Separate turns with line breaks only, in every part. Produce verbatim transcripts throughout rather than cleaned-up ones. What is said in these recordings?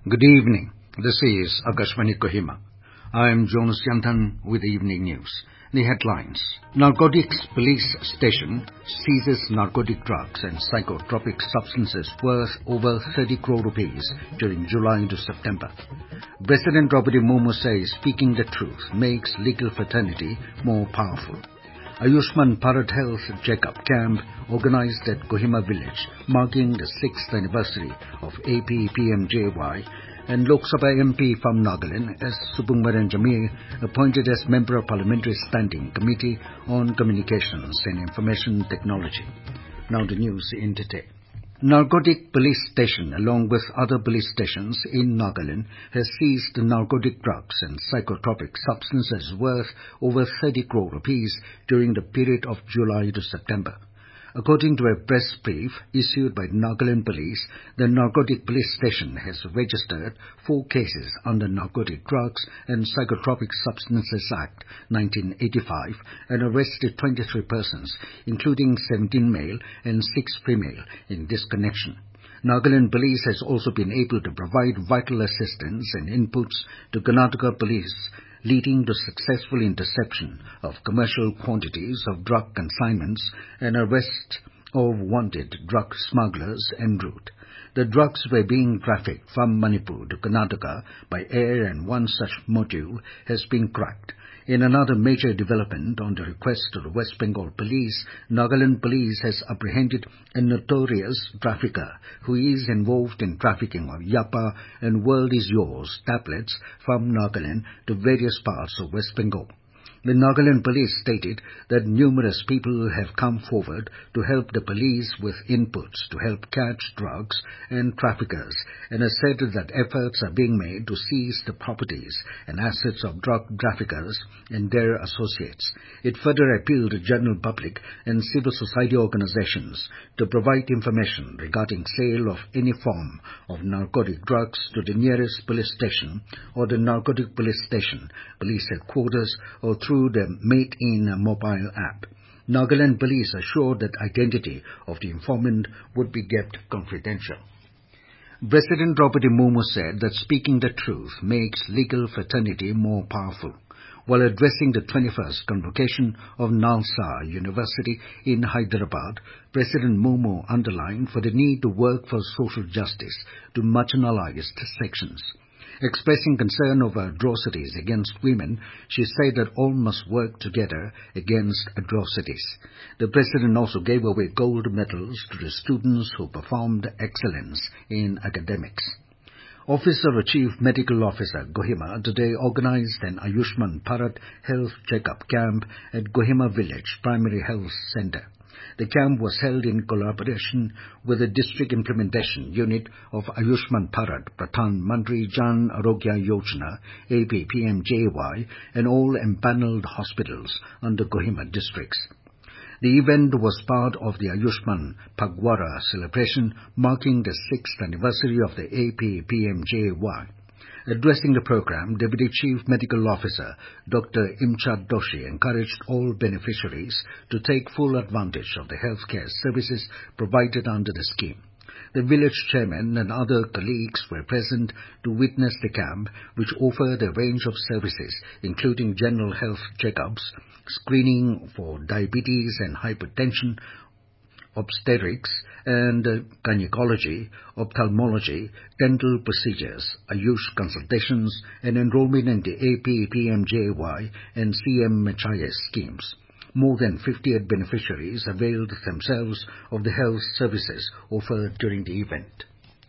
Good evening. This is Akashvani Kohima. I am Jonas Yantan with the evening news. The headlines. Narcotics Police Station seizes narcotic drugs and psychotropic substances worth over thirty crore rupees during July to September. President Draupadi Murmu says speaking the truth makes legal fraternity more powerful. Ayushman Bharat Health Checkup Camp organized at Kohima village, marking the sixth anniversary of A P P M J Y, and Lok Sabha M P from Nagaland S. Subbumbaran Jamir appointed as member of Parliamentary Standing Committee on Communications and Information Technology. Now the news in detail. Narcotic Police Station, along with other police stations in Nagaland, has seized narcotic drugs and psychotropic substances worth over thirty crore rupees during the period of July to September. According to a press brief issued by Nagaland Police, the Narcotic Police Station has registered four cases under Narcotic Drugs and Psychotropic Substances Act nineteen eighty-five and arrested twenty-three persons, including seventeen male and six female, in this connection. Nagaland Police has also been able to provide vital assistance and inputs to Karnataka Police, leading to successful interception of commercial quantities of drug consignments and arrest of wanted drug smugglers en route. The drugs were being trafficked from Manipur to Karnataka by air, and one such module has been cracked. In another major development, on the request of the West Bengal Police, Nagaland Police has apprehended a notorious trafficker who is involved in trafficking of Yapa and World is Yours tablets from Nagaland to various parts of West Bengal. The Nagaland Police stated that numerous people have come forward to help the police with inputs to help catch drugs and traffickers, and has said that efforts are being made to seize the properties and assets of drug traffickers and their associates. It further appealed to general public and civil society organizations to provide information regarding sale of any form of narcotic drugs to the nearest police station or the Narcotic Police Station, police headquarters, or through through the Made-in mobile app. Nagaland Police assured that identity of the informant would be kept confidential. President Draupadi Murmu said that speaking the truth makes legal fraternity more powerful. While addressing the twenty-first convocation of Nalsa University in Hyderabad, President Murmu underlined for the need to work for social justice to marginalized sections. Expressing concern over atrocities against women, she said that all must work together against atrocities. The President also gave away gold medals to the students who performed excellence in academics. Officer of Chief Medical Officer Kohima today organized an Ayushman Bharat Health Checkup Camp at Kohima Village Primary Health Center. The camp was held in collaboration with the District Implementation Unit of Ayushman Bharat Pradhan Mantri Jan Arogya Yojana A P P M J Y and all empaneled hospitals under Kohima districts. The event was part of the Ayushman Phagwara celebration marking the sixth anniversary of the A P P M J Y. Addressing the program, Deputy Chief Medical Officer Doctor Imchad Doshi encouraged all beneficiaries to take full advantage of the healthcare services provided under the scheme. The village chairman and other colleagues were present to witness the camp, which offered a range of services, including general health checkups, screening for diabetes and hypertension, obstetrics and gynecology, ophthalmology, dental procedures, Ayush consultations, and enrollment in the A P P M J Y and C M H I S schemes. More than fifty-eight beneficiaries availed themselves of the health services offered during the event.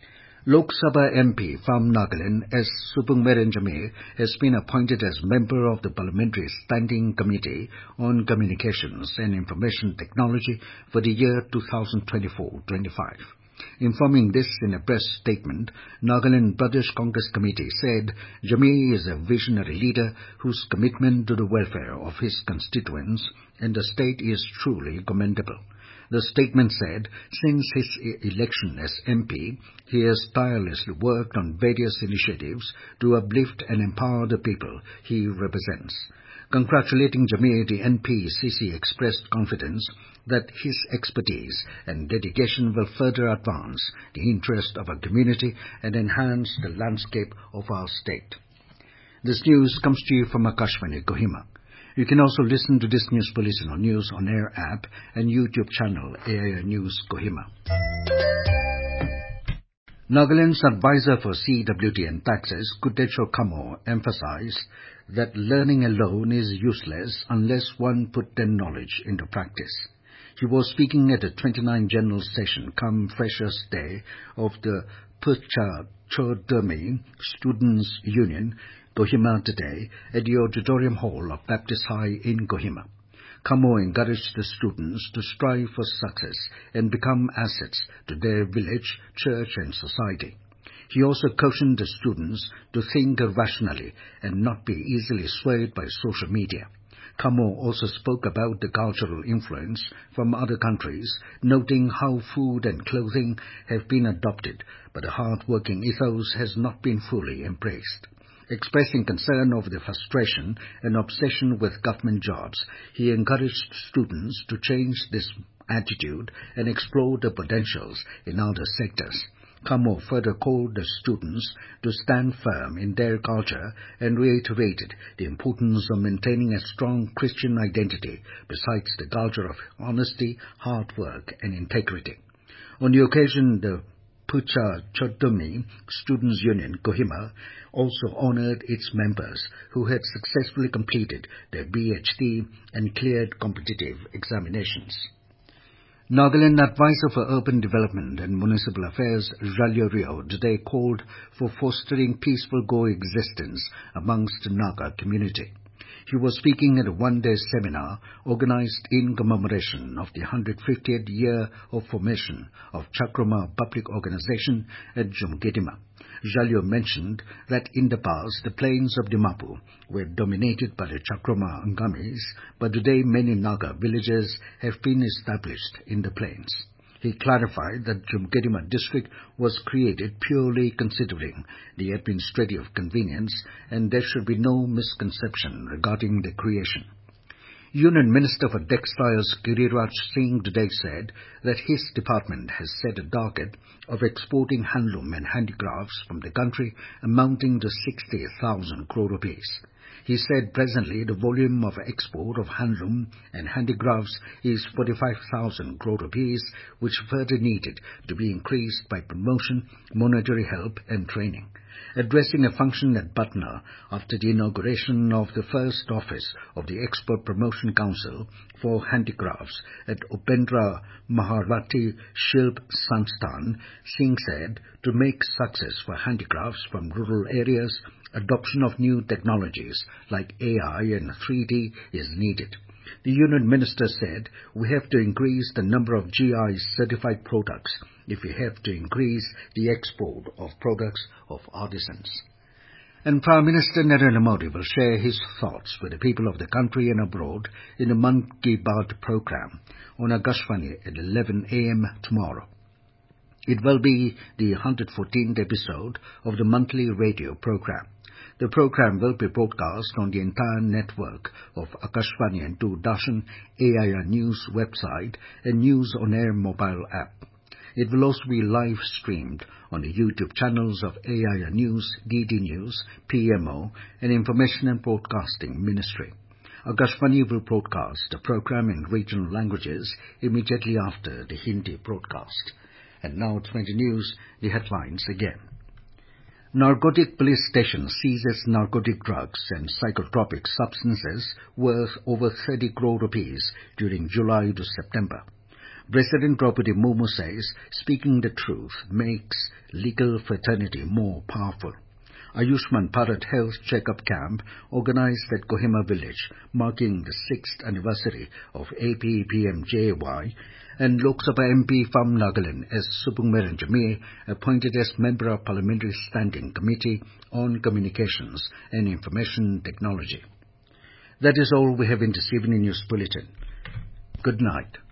Lok Sabha M P from Nagaland S. Subbumbaran Jamir has been appointed as member of the Parliamentary Standing Committee on Communications and Information Technology for the year twenty twenty-four twenty-five. Informing this in a press statement, Nagaland Pradesh Congress Committee said Jamir is a visionary leader whose commitment to the welfare of his constituents and the state is truly commendable. The statement said, since his election as M P, he has tirelessly worked on various initiatives to uplift and empower the people he represents. Congratulating Jamir, the N P C C expressed confidence that his expertise and dedication will further advance the interest of our community and enhance the landscape of our state. This news comes to you from Akashvani, Kohima. You can also listen to this news bulletin on News on Air app and YouTube channel A I R News Kohima. Nagaland's advisor for C W T and taxes, Kutecho Kamo, emphasized that learning alone is useless unless one put their knowledge into practice. He was speaking at the twenty-ninth General Session, come Freshers' Day, of the Pucha Chodemi Students' Union, Kohima today, at the Auditorium Hall of Baptist High in Kohima. Kamo encouraged the students to strive for success and become assets to their village, church and society. He also cautioned the students to think rationally and not be easily swayed by social media. Kamo also spoke about the cultural influence from other countries, noting how food and clothing have been adopted, but the hard-working ethos has not been fully embraced. Expressing concern over the frustration and obsession with government jobs, he encouraged students to change this attitude and explore the potentials in other sectors. Kamo further called the students to stand firm in their culture and reiterated the importance of maintaining a strong Christian identity besides the culture of honesty, hard work and integrity. On the occasion, the Pucha Chodemi Students' Union, Kohima, also honored its members who had successfully completed their B H D and cleared competitive examinations. Nagaland Advisor for Urban Development and Municipal Affairs, Jalio Rio, today called for fostering peaceful coexistence amongst the Naga community. He was speaking at a one-day seminar organized in commemoration of the one hundred fiftieth year of formation of Chakrama Public Organization at Jumgedima. Jalio mentioned that in the past the plains of Dimapur were dominated by the Chakrama Angamis, but today many Naga villages have been established in the plains. He clarified that Jumgedima district was created purely considering the administrative convenience and there should be no misconception regarding the creation. Union Minister for Textiles Giriraj Singh today said that his department has set a target of exporting handloom and handicrafts from the country amounting to sixty thousand crore rupees. He said presently the volume of export of handloom and handicrafts is forty-five thousand crore rupees, which further needed to be increased by promotion, monetary help and training. Addressing a function at Patna after the inauguration of the first office of the Export Promotion Council for Handicrafts at Upendra Maharati Shilp Sansthan, Singh said to make success for handicrafts from rural areas, adoption of new technologies like A I and three D is needed. The Union Minister said we have to increase the number of G I certified products if we have to increase the export of products of artisans. And Prime Minister Narendra Modi will share his thoughts with the people of the country and abroad in the Mann Ki Baat program on Akashvani at eleven a m tomorrow. It will be the one hundred fourteenth episode of the monthly radio program. The program will be broadcast on the entire network of Akashvani and Doordarshan, A I R News website and News on Air mobile app. It will also be live streamed on the YouTube channels of A I R News, D D News, P M O and Information and Broadcasting Ministry. Akashvani will broadcast the program in regional languages immediately after the Hindi broadcast. And now twenty News, the headlines again. Narcotic Police Station seizes narcotic drugs and psychotropic substances worth over thirty crore rupees during July to September. President Draupadi Murmu says speaking the truth makes legal fraternity more powerful. Ayushman Bharat Health Checkup Camp organized at Kohima village, marking the sixth anniversary of A P P M J Y, and Lok Sabha M P from Nagaland S. Subramanian Jamir appointed as member of Parliamentary Standing Committee on Communications and Information Technology. That is all we have in this evening news bulletin. Good night.